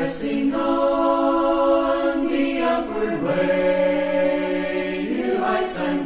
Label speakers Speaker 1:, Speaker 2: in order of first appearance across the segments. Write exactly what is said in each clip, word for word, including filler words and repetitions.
Speaker 1: Pressing on the upward way, new heights I'm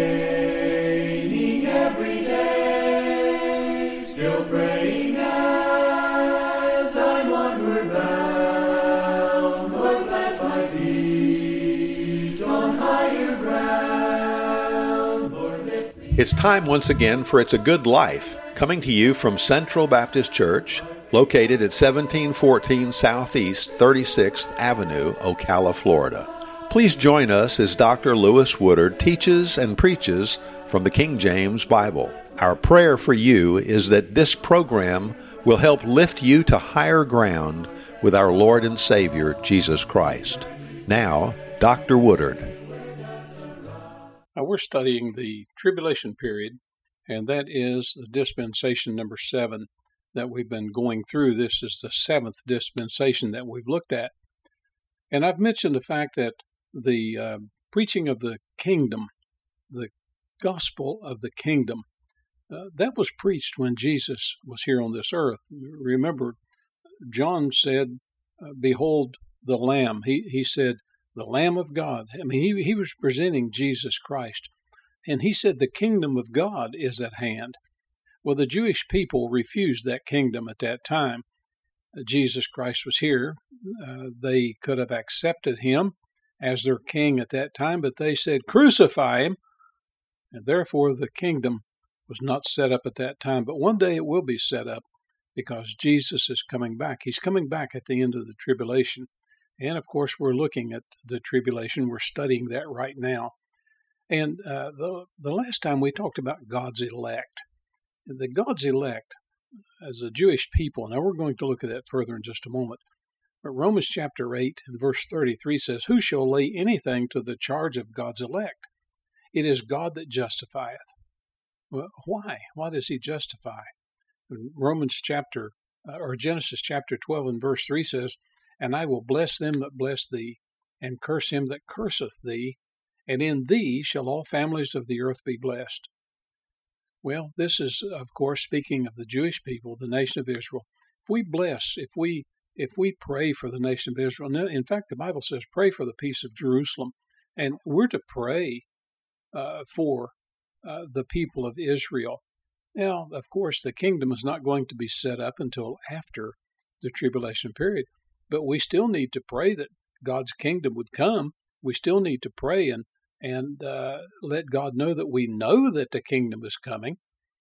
Speaker 1: gaining every day. Still praying as I'm onward bound. Lord, plant my feet on higher ground. Lord, lift me.
Speaker 2: It's time once again for It's a Good Life, coming to you from Central Baptist Church, located at seventeen fourteen Southeast thirty-sixth Avenue, Ocala, Florida. Please join us as Doctor Lewis Woodard teaches and preaches from the King James Bible. Our prayer for you is that this program will help lift you to higher ground with our Lord and Savior, Jesus Christ. Now, Doctor Woodard.
Speaker 3: Uh, we're studying the tribulation period, and that is the dispensation number seven that we've been going through. This is the seventh dispensation that we've looked at. And I've mentioned the fact that the uh, preaching of the kingdom, the gospel of the kingdom, uh, that was preached when Jesus was here on this earth. Remember, John said, uh, behold the Lamb. He, he said, the Lamb of God. I mean, he, he was presenting Jesus Christ. And he said, the kingdom of God is at hand. Well, the Jewish people refused that kingdom at that time. Jesus Christ was here. Uh, they could have accepted him as their king at that time, but they said, crucify him. And therefore, the kingdom was not set up at that time. But one day it will be set up because Jesus is coming back. He's coming back at the end of the tribulation. And, of course, we're looking at the tribulation. We're studying that right now. And uh, the, the last time we talked about God's elect. The God's elect as a Jewish people. Now we're going to look at that further in just a moment. But Romans chapter eight and verse thirty-three says, who shall lay anything to the charge of God's elect? It is God that justifieth. Well, why? Why does he justify? Romans chapter, uh, or Genesis chapter twelve and verse three says, and I will bless them that bless thee, and curse him that curseth thee, and in thee shall all families of the earth be blessed. Well, this is, of course, speaking of the Jewish people, the nation of Israel. If we bless, if we if we pray for the nation of Israel, in fact, the Bible says, pray for the peace of Jerusalem. And we're to pray uh, for uh, the people of Israel. Now, of course, the kingdom is not going to be set up until after the tribulation period, but we still need to pray that God's kingdom would come. We still need to pray and and uh, let God know that we know that the kingdom is coming.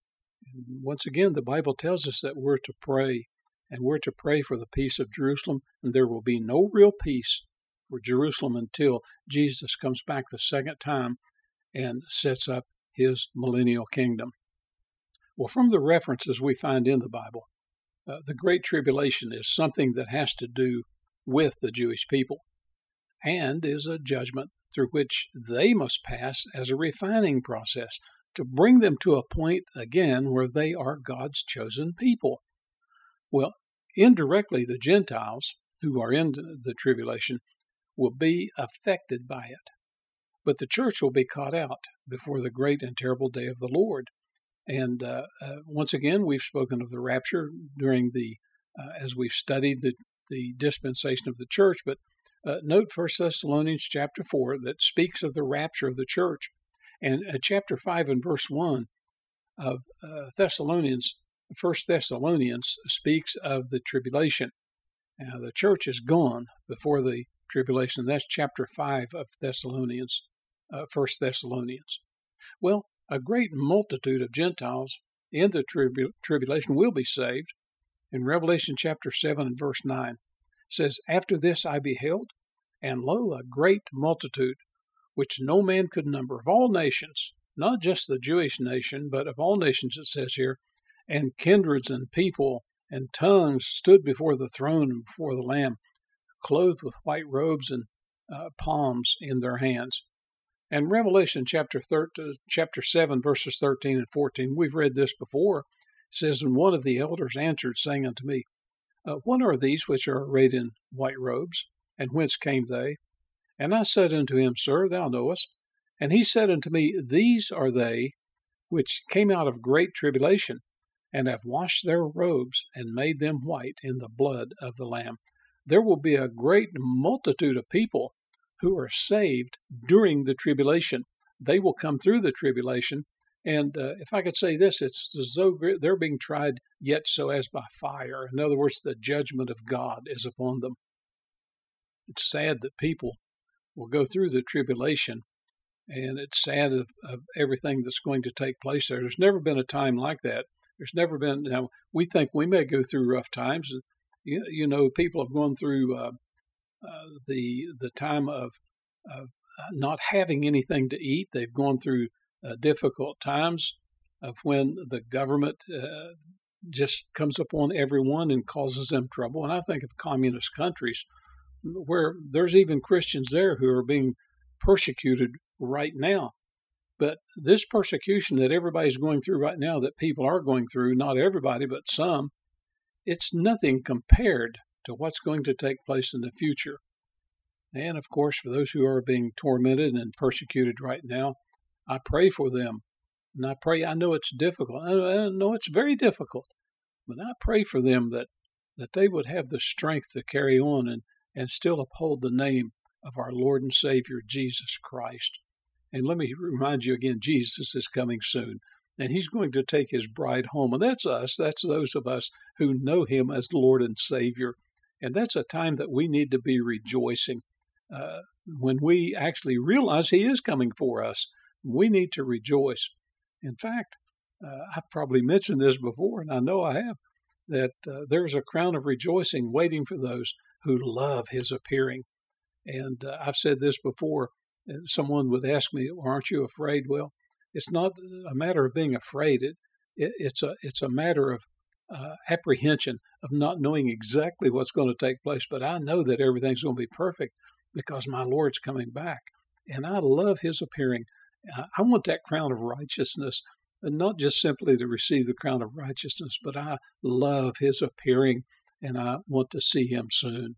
Speaker 3: Once again, the Bible tells us that we're to pray, and we're to pray for the peace of Jerusalem, and there will be no real peace for Jerusalem until Jesus comes back the second time and sets up his millennial kingdom. Well, from the references we find in the Bible, uh, the Great Tribulation is something that has to do with the Jewish people and is a judgment through which they must pass as a refining process to bring them to a point, again, where they are God's chosen people. Well, indirectly, the Gentiles who are in the tribulation will be affected by it. But the church will be caught out before the great and terrible day of the Lord. And uh, uh, once again, we've spoken of the rapture during the, uh, as we've studied the, the dispensation of the church, but Uh, note First Thessalonians chapter four that speaks of the rapture of the church. And uh, chapter five and verse one of uh, Thessalonians, First Thessalonians speaks of the tribulation. Now, the church is gone before the tribulation. That's chapter five of Thessalonians, uh, First Thessalonians. Well, a great multitude of Gentiles in the tribu- tribulation will be saved. In Revelation chapter seven and verse nine, says, after this I beheld, and lo, a great multitude, which no man could number, of all nations, not just the Jewish nation, but of all nations, it says here, and kindreds and people and tongues stood before the throne and before the Lamb, clothed with white robes and uh, palms in their hands. And Revelation chapter thirteen, chapter seven, verses thirteen and fourteen, we've read this before. It says, and one of the elders answered, saying unto me, Uh, what are these which are arrayed in white robes, and whence came they? And I said unto him, Sir, thou knowest. And he said unto me, These are they which came out of great tribulation, and have washed their robes, and made them white in the blood of the Lamb. there will be a great multitude of people who are saved during the tribulation. They will come through the tribulation. And uh, if I could say this, it's as though they're being tried yet so as by fire. In other words, the judgment of God is upon them. It's sad that people will go through the tribulation, and it's sad of, of everything that's going to take place there. There's never been a time like that. There's never been, now, we think we may go through rough times. You, you know, people have gone through uh, uh, the the time of, of not having anything to eat. They've gone through uh, difficult times of when the government uh, just comes upon everyone and causes them trouble. And I think of communist countries where there's even Christians there who are being persecuted right now. But this persecution that everybody's going through right now, that people are going through, not everybody, but some, it's nothing compared to what's going to take place in the future. And of course, for those who are being tormented and persecuted right now, I pray for them. And I pray, I know it's difficult. I know it's very difficult. But I pray for them that, that they would have the strength to carry on and, and still uphold the name of our Lord and Savior, Jesus Christ. And let me remind you again, Jesus is coming soon, and he's going to take his bride home. And that's us. That's those of us who know him as Lord and Savior. And that's a time that we need to be rejoicing. Uh, when we actually realize he is coming for us, we need to rejoice. In fact, uh, I've probably mentioned this before, and I know I have, that uh, there's a crown of rejoicing waiting for those who love his appearing. And uh, I've said this before. Someone would ask me, aren't you afraid? Well, it's not a matter of being afraid. It, it it's a it's a matter of uh, apprehension, of not knowing exactly what's going to take place. But I know that everything's going to be perfect because my Lord's coming back. And I love his appearing. I want that crown of righteousness, and not just simply to receive the crown of righteousness, but I love his appearing, and I want to see him soon.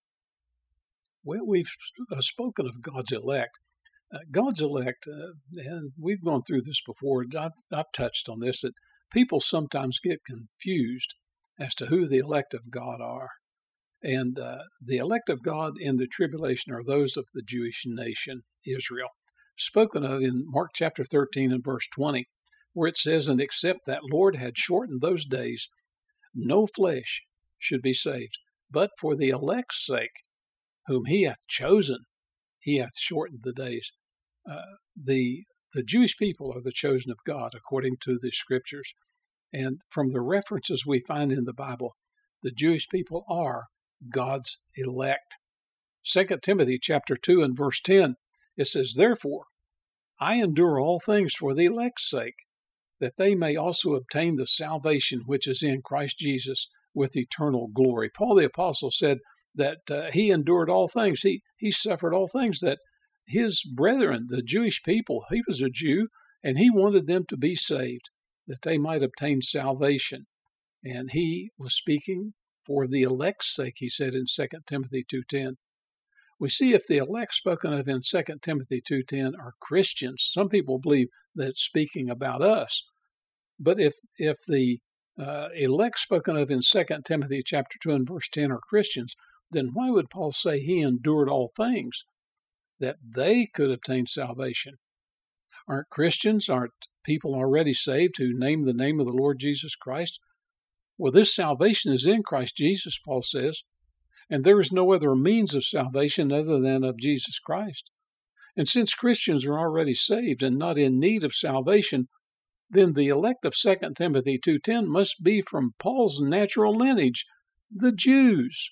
Speaker 3: Well, we've spoken of God's elect. Uh, God's elect, uh, and we've gone through this before. I've, I've touched on this, that people sometimes get confused as to who the elect of God are. And uh, the elect of God in the tribulation are those of the Jewish nation, Israel, spoken of in Mark chapter thirteen and verse twenty, where it says, "And except that Lord had shortened those days, no flesh should be saved, but for the elect's sake, whom he hath chosen, he hath shortened the days." Uh, the the Jewish people are the chosen of God, according to the scriptures. And from the references we find in the Bible, the Jewish people are God's elect. Second Timothy chapter two and verse ten, it says, "Therefore I endure all things for the elect's sake, that they may also obtain the salvation which is in Christ Jesus with eternal glory." Paul the Apostle said that uh, he endured all things. He he suffered all things that his brethren, the Jewish people, he was a Jew, and he wanted them to be saved, that they might obtain salvation. And he was speaking for the elect's sake, he said in Second Timothy two ten. We see if the elect spoken of in Second Timothy two ten are Christians, some people believe that it's speaking about us. But if if the uh, elect spoken of in Second Timothy chapter two and verse ten are Christians, then why would Paul say he endured all things, that they could obtain salvation? Aren't Christians, aren't people already saved who name the name of the Lord Jesus Christ? Well, this salvation is in Christ Jesus, Paul says, and there is no other means of salvation other than of Jesus Christ. And since Christians are already saved and not in need of salvation, then the elect of Second Timothy two ten must be from Paul's natural lineage, the Jews.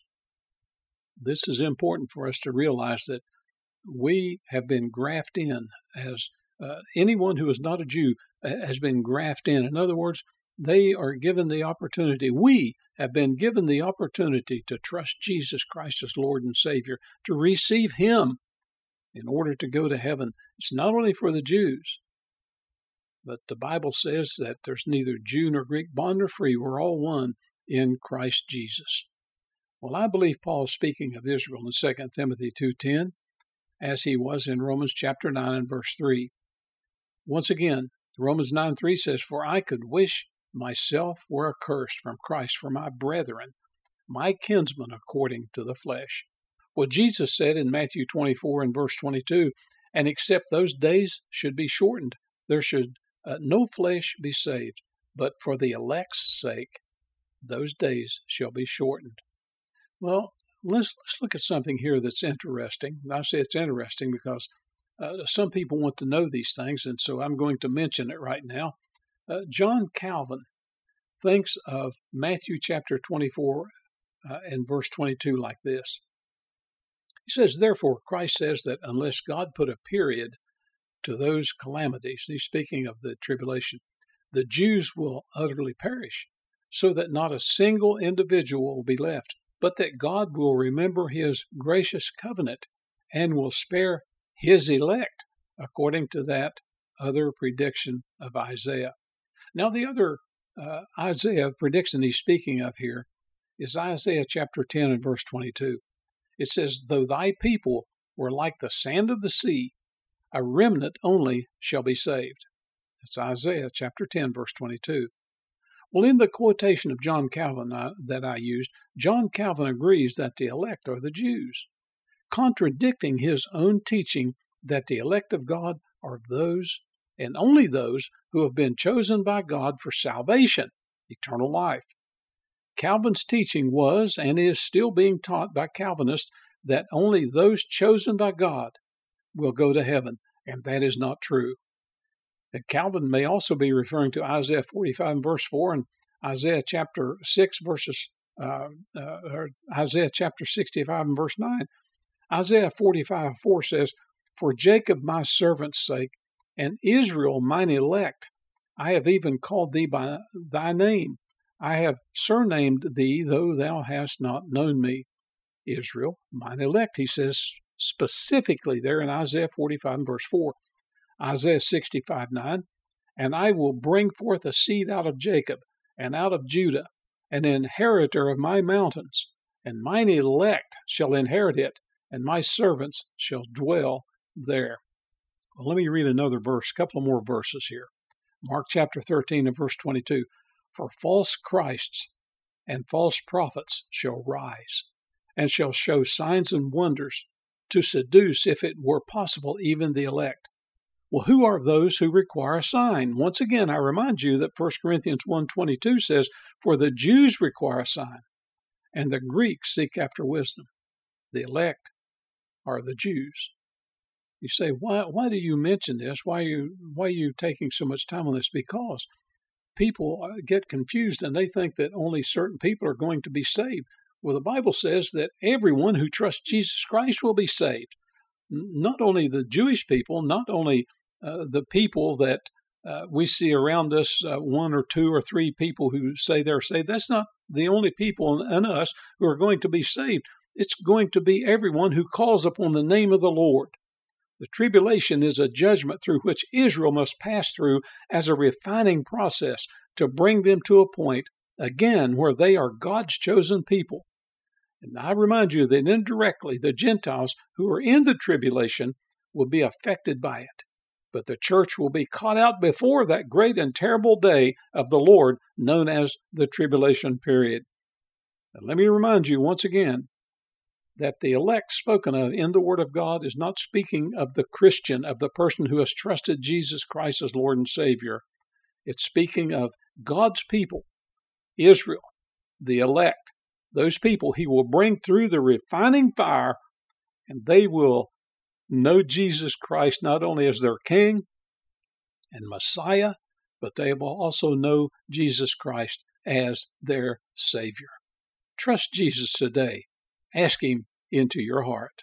Speaker 3: This is important for us to realize, that we have been grafted in as uh, anyone who is not a Jew has been grafted in. In other words, they are given the opportunity. We have been given the opportunity to trust Jesus Christ as Lord and Savior, to receive him in order to go to heaven. It's not only for the Jews, but the Bible says that there's neither Jew nor Greek, bond nor free. We're all one in Christ Jesus. Well, I believe Paul is speaking of Israel in Second Timothy two ten, as he was in Romans chapter nine and verse three. Once again, Romans nine three says, "For I could wish myself were accursed from Christ for my brethren, my kinsmen according to the flesh. Well, Jesus said in Matthew twenty-four and verse twenty-two, and except those days should be shortened, there should uh, no flesh be saved, but for the elect's sake, those days shall be shortened. Well, let's, let's look at something here that's interesting. I say it's interesting because uh, some people want to know these things, and so I'm going to mention it right now. Uh, John Calvin thinks of Matthew chapter twenty-four uh, and verse twenty-two like this. He says, therefore, Christ says that unless God put a period to those calamities, he's speaking of the tribulation, the Jews will utterly perish, so that not a single individual will be left, but that God will remember his gracious covenant and will spare his elect, according to that other prediction of Isaiah. Now, the other uh, Isaiah prediction he's speaking of here is Isaiah chapter ten and verse twenty-two. It says, though thy people were like the sand of the sea, a remnant only shall be saved. That's Isaiah chapter ten, verse twenty-two. Well, in the quotation of John Calvin uh, that I used, John Calvin agrees that the elect are the Jews, contradicting his own teaching that the elect of God are those and only those who have been chosen by God for salvation, eternal life. Calvin's teaching was and is still being taught by Calvinists that only those chosen by God will go to heaven, and that is not true. And Calvin may also be referring to Isaiah forty-five and verse four and Isaiah chapter six verses, uh, uh, or Isaiah chapter sixty-five and verse nine. Isaiah forty-five four says, for Jacob my servant's sake, and Israel mine elect, I have even called thee by thy name. I have surnamed thee, though thou hast not known me. Israel, mine elect, he says specifically there in Isaiah forty-five and verse four. Isaiah sixty-five nine, and I will bring forth a seed out of Jacob, and out of Judah, an inheritor of my mountains, and mine elect shall inherit it, and my servants shall dwell there. Well, let me read another verse, a couple of more verses here. Mark chapter thirteen and verse twenty-two. For false Christs and false prophets shall rise, and shall show signs and wonders, to seduce, if it were possible, even the elect. Well, who are those who require a sign? Once again, I remind you that First Corinthians one twenty-two says, for the Jews require a sign, and the Greeks seek after wisdom. The elect are the Jews. You say, why why do you mention this? Why are you, why are you taking so much time on this? Because people get confused and they think that only certain people are going to be saved. Well, the Bible says that everyone who trusts Jesus Christ will be saved. Not only the Jewish people, not only uh, the people that uh, we see around us, uh, one or two or three people who say they're saved. That's not the only people in us who are going to be saved. It's going to be everyone who calls upon the name of the Lord. The tribulation is a judgment through which Israel must pass through as a refining process to bring them to a point, again, where they are God's chosen people. And I remind you that indirectly the Gentiles who are in the tribulation will be affected by it. But the church will be caught out before that great and terrible day of the Lord known as the tribulation period. And let me remind you once again that the elect spoken of in the Word of God is not speaking of the Christian, of the person who has trusted Jesus Christ as Lord and Savior. It's speaking of God's people, Israel, the elect, those people He will bring through the refining fire, and they will know Jesus Christ not only as their King and Messiah, but they will also know Jesus Christ as their Savior. Trust Jesus today. Ask Him into your heart.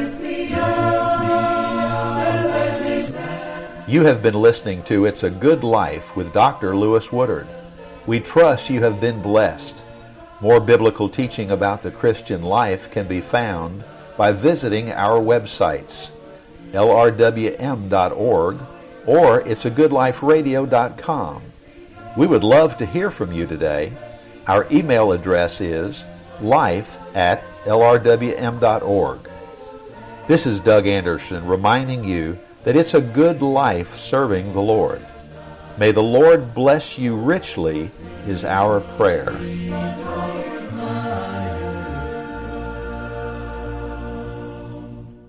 Speaker 2: You have been listening to It's a Good Life with Doctor Lewis Woodard. We trust you have been blessed. More biblical teaching about the Christian life can be found by visiting our websites, L R W M dot org or it's a good life radio dot com. We would love to hear from you today. Our email address is life at L R W M dot org. This is Doug Anderson reminding you that it's a good life serving the Lord. May the Lord bless you richly is our prayer.